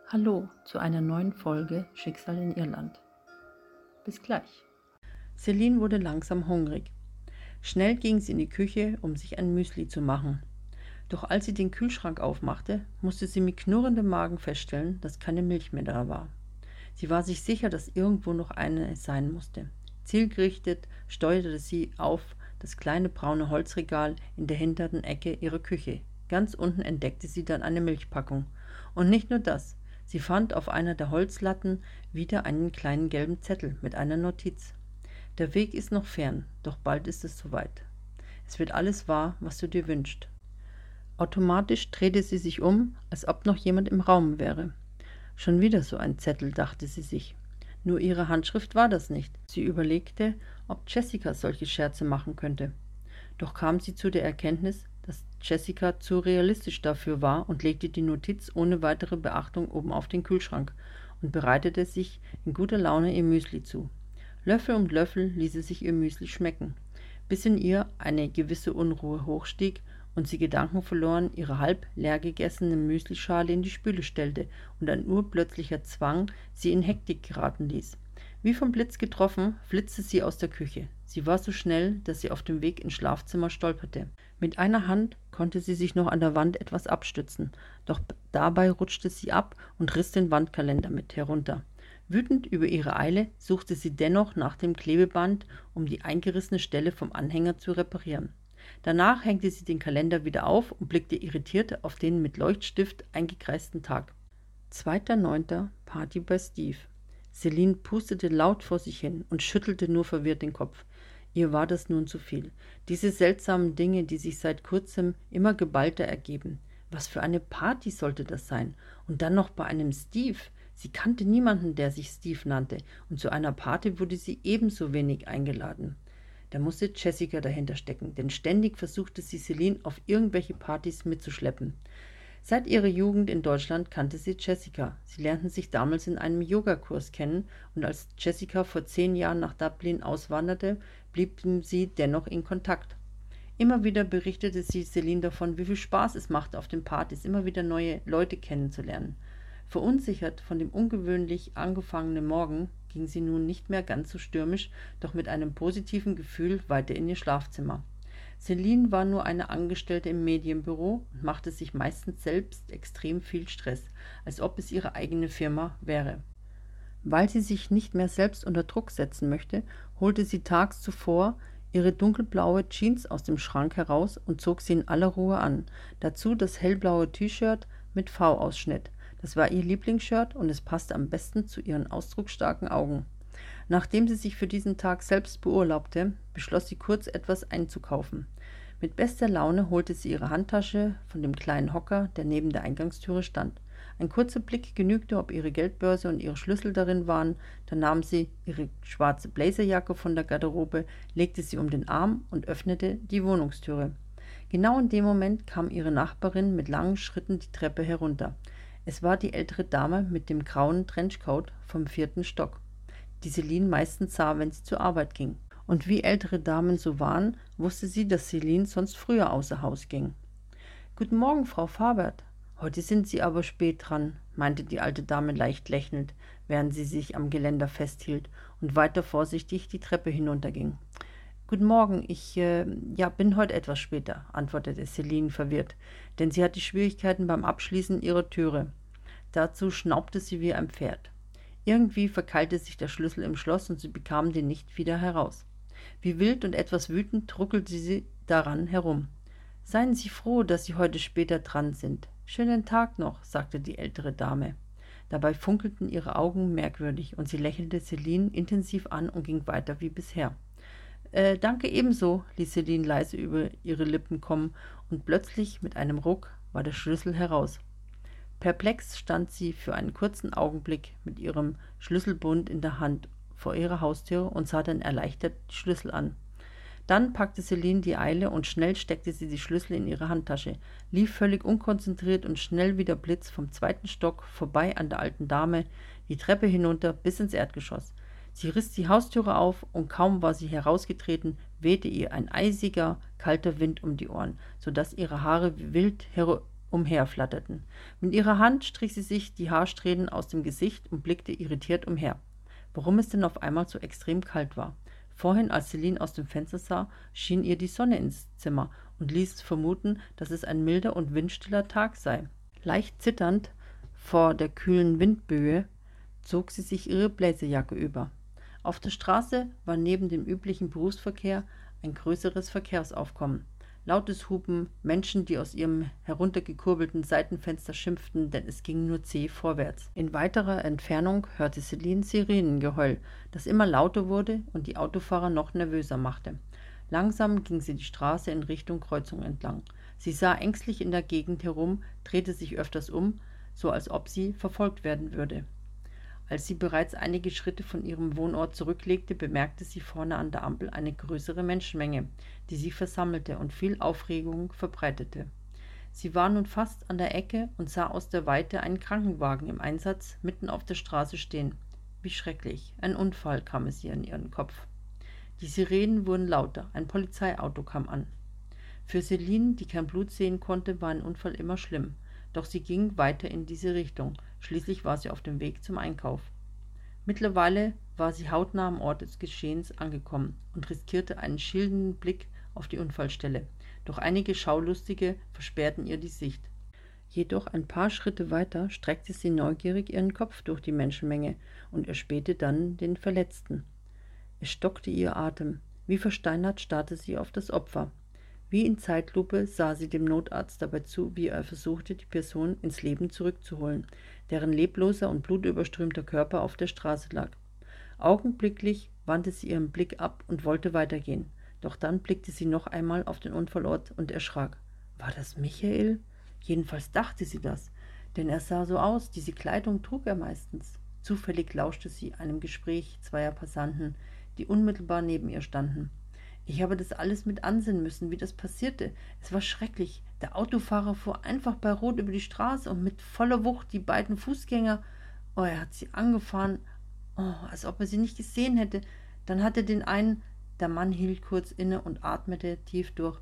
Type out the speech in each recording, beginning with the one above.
Hallo zu einer neuen Folge Schicksal in Irland. Bis gleich. Celine wurde langsam hungrig. Schnell ging sie in die Küche, um sich ein Müsli zu machen. Doch als sie den Kühlschrank aufmachte, musste sie mit knurrendem Magen feststellen, dass keine Milch mehr da war. Sie war sich sicher, dass irgendwo noch eine sein musste. Zielgerichtet steuerte sie auf das kleine braune Holzregal in der hinteren Ecke ihrer Küche. Ganz unten entdeckte sie dann eine Milchpackung. Und nicht nur das. Sie fand auf einer der Holzlatten wieder einen kleinen gelben Zettel mit einer Notiz. Der Weg ist noch fern, doch bald ist es soweit. Es wird alles wahr, was du dir wünschst. Automatisch drehte sie sich um, als ob noch jemand im Raum wäre. Schon wieder so ein Zettel, dachte sie sich. Nur ihre Handschrift war das nicht. Sie überlegte, ob Jessica solche Scherze machen könnte. Doch kam sie zu der Erkenntnis, dass Jessica zu realistisch dafür war und legte die Notiz ohne weitere Beachtung oben auf den Kühlschrank und bereitete sich in guter Laune ihr Müsli zu. Löffel um Löffel ließ sie sich ihr Müsli schmecken, bis in ihr eine gewisse Unruhe hochstieg und sie gedankenverloren ihre halb leer gegessene Müslischale in die Spüle stellte und ein urplötzlicher Zwang sie in Hektik geraten ließ. Wie vom Blitz getroffen, flitzte sie aus der Küche. Sie war so schnell, dass sie auf dem Weg ins Schlafzimmer stolperte. Mit einer Hand konnte sie sich noch an der Wand etwas abstützen, doch dabei rutschte sie ab und riss den Wandkalender mit herunter. Wütend über ihre Eile suchte sie dennoch nach dem Klebeband, um die eingerissene Stelle vom Anhänger zu reparieren. Danach hängte sie den Kalender wieder auf und blickte irritiert auf den mit Leuchtstift eingekreisten Tag. 2.9. Party bei Steve. Celine pustete laut vor sich hin und schüttelte nur verwirrt den Kopf. Ihr war das nun zu viel. Diese seltsamen Dinge, die sich seit kurzem immer geballter ergeben. Was für eine Party sollte das sein? Und dann noch bei einem Steve. Sie kannte niemanden, der sich Steve nannte, und zu einer Party wurde sie ebenso wenig eingeladen. Da musste Jessica dahinter stecken, denn ständig versuchte sie Celine auf irgendwelche Partys mitzuschleppen. Seit ihrer Jugend in Deutschland kannte sie Jessica. Sie lernten sich damals in einem Yogakurs kennen und als Jessica vor 10 Jahren nach Dublin auswanderte, blieben sie dennoch in Kontakt. Immer wieder berichtete sie Celine davon, wie viel Spaß es machte, auf den Partys immer wieder neue Leute kennenzulernen. Verunsichert von dem ungewöhnlich angefangenen Morgen ging sie nun nicht mehr ganz so stürmisch, doch mit einem positiven Gefühl weiter in ihr Schlafzimmer. Celine war nur eine Angestellte im Medienbüro und machte sich meistens selbst extrem viel Stress, als ob es ihre eigene Firma wäre. Weil sie sich nicht mehr selbst unter Druck setzen möchte, holte sie tags zuvor ihre dunkelblaue Jeans aus dem Schrank heraus und zog sie in aller Ruhe an. Dazu das hellblaue T-Shirt mit V-Ausschnitt. Das war ihr Lieblingsshirt und es passte am besten zu ihren ausdrucksstarken Augen. Nachdem sie sich für diesen Tag selbst beurlaubte, beschloss sie kurz etwas einzukaufen. Mit bester Laune holte sie ihre Handtasche von dem kleinen Hocker, der neben der Eingangstüre stand. Ein kurzer Blick genügte, ob ihre Geldbörse und ihre Schlüssel darin waren, dann nahm sie ihre schwarze Blazerjacke von der Garderobe, legte sie um den Arm und öffnete die Wohnungstüre. Genau in dem Moment kam ihre Nachbarin mit langen Schritten die Treppe herunter. Es war die ältere Dame mit dem grauen Trenchcoat vom 4. Stock, die Celine meistens sah, wenn sie zur Arbeit ging. Und wie ältere Damen so waren, wusste sie, dass Celine sonst früher außer Haus ging. »Guten Morgen, Frau Fabert. Heute sind Sie aber spät dran«, meinte die alte Dame leicht lächelnd, während sie sich am Geländer festhielt und weiter vorsichtig die Treppe hinunterging. »Guten Morgen, ich bin heute etwas später«, antwortete Celine verwirrt, denn sie hatte Schwierigkeiten beim Abschließen ihrer Türe. Dazu schnaubte sie wie ein Pferd. Irgendwie verkeilte sich der Schlüssel im Schloss und sie bekam den nicht wieder heraus. Wie wild und etwas wütend ruckelte sie daran herum. »Seien Sie froh, dass Sie heute später dran sind. Schönen Tag noch«, sagte die ältere Dame. Dabei funkelten ihre Augen merkwürdig und sie lächelte Celine intensiv an und ging weiter wie bisher. »Danke ebenso«, ließ Celine leise über ihre Lippen kommen und plötzlich mit einem Ruck war der Schlüssel heraus. Perplex stand sie für einen kurzen Augenblick mit ihrem Schlüsselbund in der Hand vor ihrer Haustür und sah dann erleichtert die Schlüssel an. Dann packte Celine die Eile und schnell steckte sie die Schlüssel in ihre Handtasche, lief völlig unkonzentriert und schnell wie der Blitz vom 2. Stock vorbei an der alten Dame, die Treppe hinunter bis ins Erdgeschoss. Sie riss die Haustüre auf und kaum war sie herausgetreten, wehte ihr ein eisiger, kalter Wind um die Ohren, sodass ihre Haare wie wild umherflatterten. Mit ihrer Hand strich sie sich die Haarsträhnen aus dem Gesicht und blickte irritiert umher, warum es denn auf einmal so extrem kalt war. Vorhin, als Celine aus dem Fenster sah, schien ihr die Sonne ins Zimmer und ließ vermuten, dass es ein milder und windstiller Tag sei. Leicht zitternd vor der kühlen Windböe zog sie sich ihre Bläserjacke über. Auf der Straße war neben dem üblichen Berufsverkehr ein größeres Verkehrsaufkommen. Lautes Hupen, Menschen, die aus ihrem heruntergekurbelten Seitenfenster schimpften, denn es ging nur zäh vorwärts. In weiterer Entfernung hörte Celine Sirenengeheul, das immer lauter wurde und die Autofahrer noch nervöser machte. Langsam ging sie die Straße in Richtung Kreuzung entlang. Sie sah ängstlich in der Gegend herum, drehte sich öfters um, so als ob sie verfolgt werden würde. Als sie bereits einige Schritte von ihrem Wohnort zurücklegte, bemerkte sie vorne an der Ampel eine größere Menschenmenge, die sich versammelte und viel Aufregung verbreitete. Sie war nun fast an der Ecke und sah aus der Weite einen Krankenwagen im Einsatz mitten auf der Straße stehen. Wie schrecklich, ein Unfall, kam es ihr in ihren Kopf. Die Sirenen wurden lauter, ein Polizeiauto kam an. Für Celine, die kein Blut sehen konnte, war ein Unfall immer schlimm. Doch sie ging weiter in diese Richtung. Schließlich war sie auf dem Weg zum Einkauf. Mittlerweile war sie hautnah am Ort des Geschehens angekommen und riskierte einen schielenden Blick auf die Unfallstelle. Doch einige Schaulustige versperrten ihr die Sicht. Jedoch ein paar Schritte weiter streckte sie neugierig ihren Kopf durch die Menschenmenge und erspähte dann den Verletzten. Es stockte ihr Atem. Wie versteinert starrte sie auf das Opfer. Wie in Zeitlupe sah sie dem Notarzt dabei zu, wie er versuchte, die Person ins Leben zurückzuholen, deren lebloser und blutüberströmter Körper auf der Straße lag. Augenblicklich wandte sie ihren Blick ab und wollte weitergehen. Doch dann blickte sie noch einmal auf den Unfallort und erschrak. War das Michael? Jedenfalls dachte sie das, denn er sah so aus, diese Kleidung trug er meistens. Zufällig lauschte sie einem Gespräch zweier Passanten, die unmittelbar neben ihr standen. Ich habe das alles mit ansehen müssen, wie das passierte. Es war schrecklich. Der Autofahrer fuhr einfach bei Rot über die Straße und mit voller Wucht die beiden Fußgänger. Oh, er hat sie angefahren, als ob er sie nicht gesehen hätte. Dann hat er den einen. Der Mann hielt kurz inne und atmete tief durch.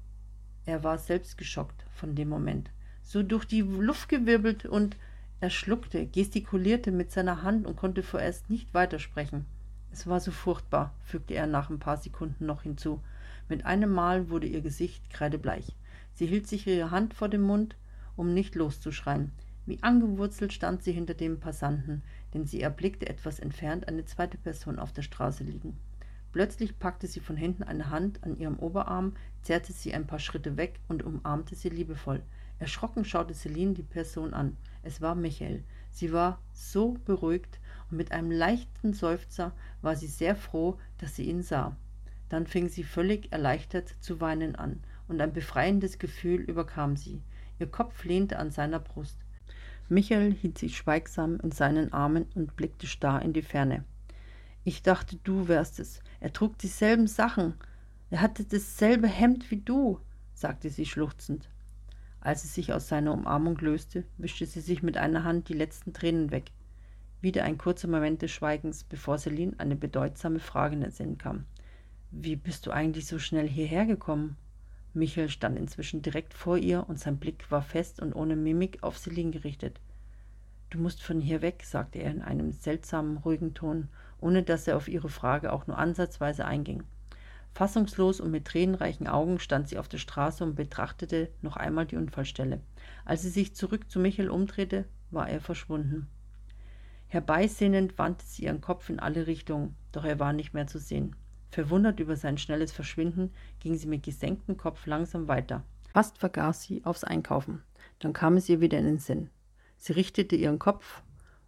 Er war selbst geschockt von dem Moment. So durch die Luft gewirbelt und er schluckte, gestikulierte mit seiner Hand und konnte vorerst nicht weitersprechen. Es war so furchtbar, fügte er nach ein paar Sekunden noch hinzu. Mit einem Mal wurde ihr Gesicht kreidebleich. Sie hielt sich ihre Hand vor den Mund, um nicht loszuschreien. Wie angewurzelt stand sie hinter dem Passanten, denn sie erblickte etwas entfernt eine zweite Person auf der Straße liegen. Plötzlich packte sie von hinten eine Hand an ihrem Oberarm, zerrte sie ein paar Schritte weg und umarmte sie liebevoll. Erschrocken schaute Celine die Person an. Es war Michael. Sie war so beruhigt und mit einem leichten Seufzer war sie sehr froh, dass sie ihn sah. Dann fing sie völlig erleichtert zu weinen an und ein befreiendes Gefühl überkam sie. Ihr Kopf lehnte an seiner Brust. Michael hielt sie schweigsam in seinen Armen und blickte starr in die Ferne. Ich dachte, du wärst es. Er trug dieselben Sachen. Er hatte dasselbe Hemd wie du, sagte sie schluchzend. Als sie sich aus seiner Umarmung löste, wischte sie sich mit einer Hand die letzten Tränen weg. Wieder ein kurzer Moment des Schweigens, bevor Celine eine bedeutsame Frage in den Sinn kam. Wie bist du eigentlich so schnell hierher gekommen? Michael stand inzwischen direkt vor ihr und sein Blick war fest und ohne Mimik auf Celine gerichtet. Du musst von hier weg, sagte er in einem seltsamen, ruhigen Ton, ohne dass er auf ihre Frage auch nur ansatzweise einging. Fassungslos und mit tränenreichen Augen stand sie auf der Straße und betrachtete noch einmal die Unfallstelle. Als sie sich zurück zu Michael umdrehte, war er verschwunden. Herbeisehnend wandte sie ihren Kopf in alle Richtungen, doch er war nicht mehr zu sehen. Verwundert über sein schnelles Verschwinden, ging sie mit gesenktem Kopf langsam weiter. Fast vergaß sie aufs Einkaufen. Dann kam es ihr wieder in den Sinn. Sie richtete ihren Kopf,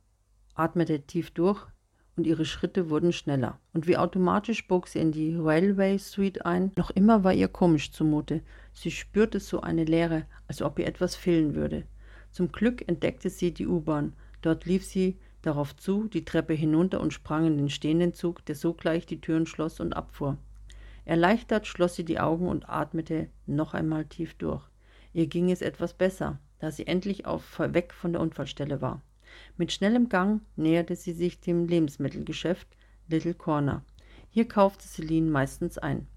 atmete tief durch und ihre Schritte wurden schneller. Und wie automatisch bog sie in die Railway Street ein. Noch immer war ihr komisch zumute. Sie spürte so eine Leere, als ob ihr etwas fehlen würde. Zum Glück entdeckte sie die U-Bahn. Dort lief sie darauf zu, die Treppe hinunter und sprang in den stehenden Zug, der sogleich die Türen schloss und abfuhr. Erleichtert schloss sie die Augen und atmete noch einmal tief durch. Ihr ging es etwas besser, da sie endlich weg von der Unfallstelle war. Mit schnellem Gang näherte sie sich dem Lebensmittelgeschäft Little Corner. Hier kaufte Celine meistens ein.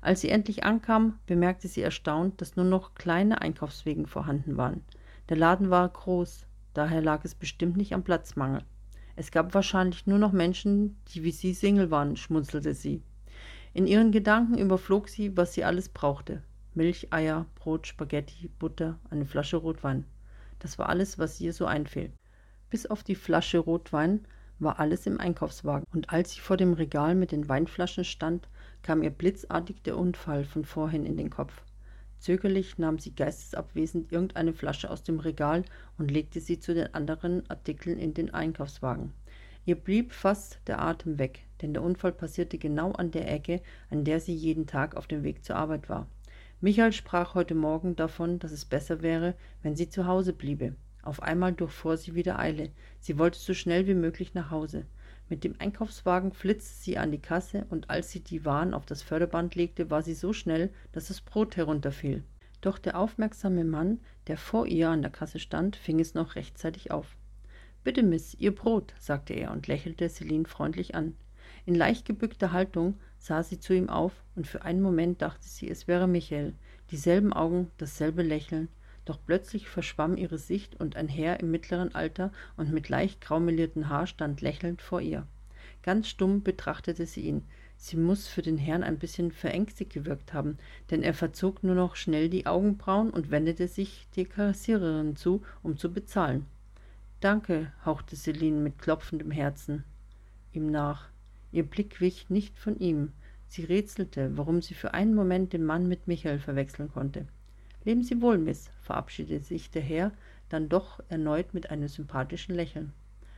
Als sie endlich ankam, bemerkte sie erstaunt, dass nur noch kleine Einkaufswegen vorhanden waren. Der Laden war groß, daher lag es bestimmt nicht am Platzmangel. Es gab wahrscheinlich nur noch Menschen, die wie sie Single waren, schmunzelte sie. In ihren Gedanken überflog sie, was sie alles brauchte. Milch, Eier, Brot, Spaghetti, Butter, eine Flasche Rotwein. Das war alles, was ihr so einfiel. Bis auf die Flasche Rotwein war alles im Einkaufswagen, und als sie vor dem Regal mit den Weinflaschen stand, kam ihr blitzartig der Unfall von vorhin in den Kopf. Zögerlich nahm sie geistesabwesend irgendeine Flasche aus dem Regal und legte sie zu den anderen Artikeln in den Einkaufswagen. Ihr blieb fast der Atem weg, denn der Unfall passierte genau an der Ecke, an der sie jeden Tag auf dem Weg zur Arbeit war. Michael sprach heute Morgen davon, dass es besser wäre, wenn sie zu Hause bliebe. Auf einmal durchfuhr sie wieder Eile. Sie wollte so schnell wie möglich nach Hause. Mit dem Einkaufswagen flitzte sie an die Kasse, und als sie die Waren auf das Förderband legte, war sie so schnell, dass das Brot herunterfiel. Doch der aufmerksame Mann, der vor ihr an der Kasse stand, fing es noch rechtzeitig auf. »Bitte, Miss, Ihr Brot«, sagte er und lächelte Celine freundlich an. In leicht gebückter Haltung sah sie zu ihm auf, und für einen Moment dachte sie, es wäre Michael. Dieselben Augen, dasselbe Lächeln. Doch plötzlich verschwamm ihre Sicht, und ein Herr im mittleren Alter und mit leicht graumeliertem Haar stand lächelnd vor ihr. Ganz stumm betrachtete sie ihn. Sie muss für den Herrn ein bisschen verängstigt gewirkt haben, denn er verzog nur noch schnell die Augenbrauen und wendete sich der Kassiererin zu, um zu bezahlen. »Danke«, hauchte Celine mit klopfendem Herzen ihm nach. Ihr Blick wich nicht von ihm. Sie rätselte, warum sie für einen Moment den Mann mit Michael verwechseln konnte. »Leben Sie wohl, Miss«, verabschiedete sich der Herr, dann doch erneut mit einem sympathischen Lächeln.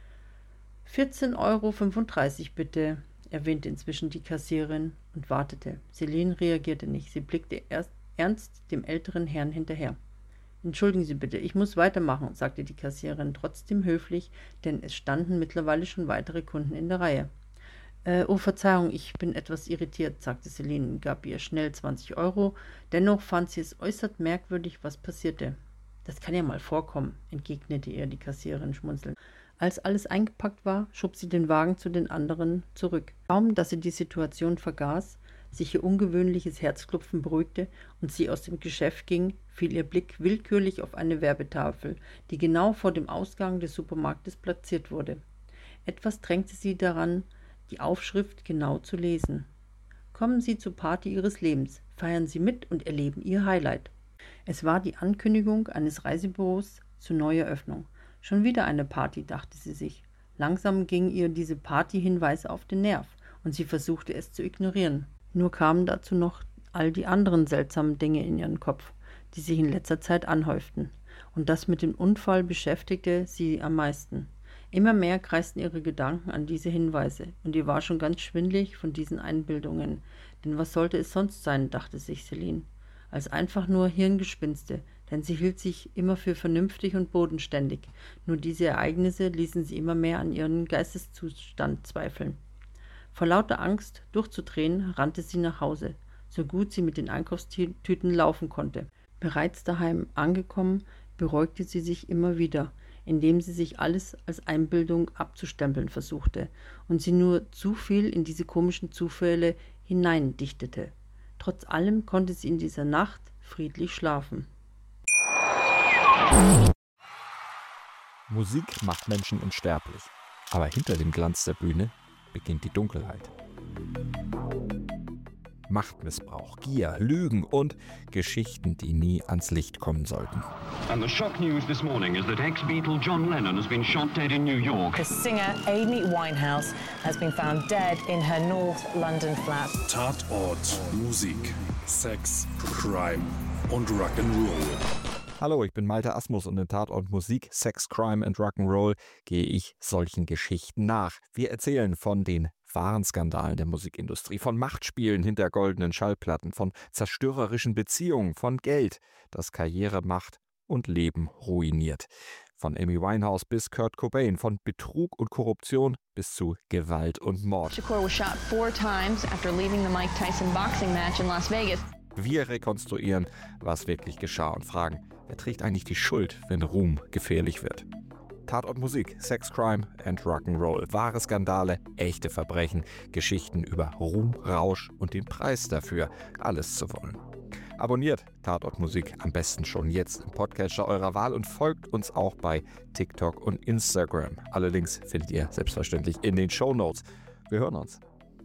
»14,35 € bitte«, erwähnte inzwischen die Kassiererin und wartete. Celine reagierte nicht. Sie blickte erst ernst dem älteren Herrn hinterher. »Entschuldigen Sie bitte, ich muss weitermachen«, sagte die Kassiererin trotzdem höflich, denn es standen mittlerweile schon weitere Kunden in der Reihe. »Oh, Verzeihung, ich bin etwas irritiert«, sagte Celine und gab ihr schnell 20 €. Dennoch fand sie es äußerst merkwürdig, was passierte. »Das kann ja mal vorkommen«, entgegnete ihr die Kassiererin schmunzelnd. Als alles eingepackt war, schob sie den Wagen zu den anderen zurück. Kaum, dass sie die Situation vergaß, sich ihr ungewöhnliches Herzklopfen beruhigte und sie aus dem Geschäft ging, fiel ihr Blick willkürlich auf eine Werbetafel, die genau vor dem Ausgang des Supermarktes platziert wurde. Etwas drängte sie daran, die Aufschrift genau zu lesen. »Kommen Sie zur Party Ihres Lebens, feiern Sie mit und erleben Ihr Highlight.« Es war die Ankündigung eines Reisebüros zur Neueröffnung. Schon wieder eine Party, dachte sie sich. Langsam ging ihr diese Partyhinweise auf den Nerv, und sie versuchte es zu ignorieren. Nur kamen dazu noch all die anderen seltsamen Dinge in ihren Kopf, die sich in letzter Zeit anhäuften. Und das mit dem Unfall beschäftigte sie am meisten. Immer mehr kreisten ihre Gedanken an diese Hinweise, und ihr war schon ganz schwindelig von diesen Einbildungen. Denn was sollte es sonst sein, dachte sich Celine, als einfach nur Hirngespinste, denn sie hielt sich immer für vernünftig und bodenständig. Nur diese Ereignisse ließen sie immer mehr an ihren Geisteszustand zweifeln. Vor lauter Angst, durchzudrehen, rannte sie nach Hause, so gut sie mit den Einkaufstüten laufen konnte. Bereits daheim angekommen, beruhigte sie sich immer wieder, indem sie sich alles als Einbildung abzustempeln versuchte und sie nur zu viel in diese komischen Zufälle hineindichtete. Trotz allem konnte sie in dieser Nacht friedlich schlafen. Musik macht Menschen unsterblich, aber hinter dem Glanz der Bühne beginnt die Dunkelheit. Machtmissbrauch, Gier, Lügen und Geschichten, die nie ans Licht kommen sollten. And the shock news this morning is that ex-Beatle John Lennon has been shot dead in New York. The singer Amy Winehouse has been found dead in her North London flat. Tatort, Musik, Sex, Crime und Rock'n'Roll. Hallo, ich bin Malte Asmus und in Tatort Musik, Sex, Crime and Rock'n'Roll gehe ich solchen Geschichten nach. Wir erzählen von den wahren Skandalen der Musikindustrie, von Machtspielen hinter goldenen Schallplatten, von zerstörerischen Beziehungen, von Geld, das Karriere macht und Leben ruiniert. Von Amy Winehouse bis Kurt Cobain, von Betrug und Korruption bis zu Gewalt und Mord. Shakur was shot 4 times after leaving the Mike Tyson boxing match in Las Vegas. Wir rekonstruieren, was wirklich geschah und fragen, wer trägt eigentlich die Schuld, wenn Ruhm gefährlich wird. Tatort Musik, Sex, Crime and Rock'n'Roll. Wahre Skandale, echte Verbrechen, Geschichten über Ruhm, Rausch und den Preis dafür, alles zu wollen. Abonniert Tatort Musik am besten schon jetzt im Podcatcher eurer Wahl und folgt uns auch bei TikTok und Instagram. Alle Links findet ihr selbstverständlich in den Shownotes. Wir hören uns.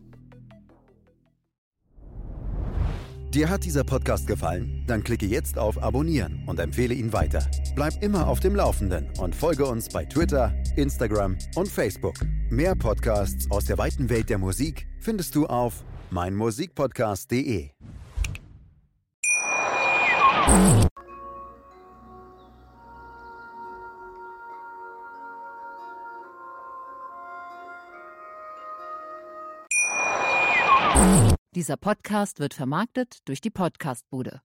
Dir hat dieser Podcast gefallen? Dann klicke jetzt auf Abonnieren und empfehle ihn weiter. Bleib immer auf dem Laufenden und folge uns bei Twitter, Instagram und Facebook. Mehr Podcasts aus der weiten Welt der Musik findest du auf meinmusikpodcast.de. Dieser Podcast wird vermarktet durch die Podcastbude.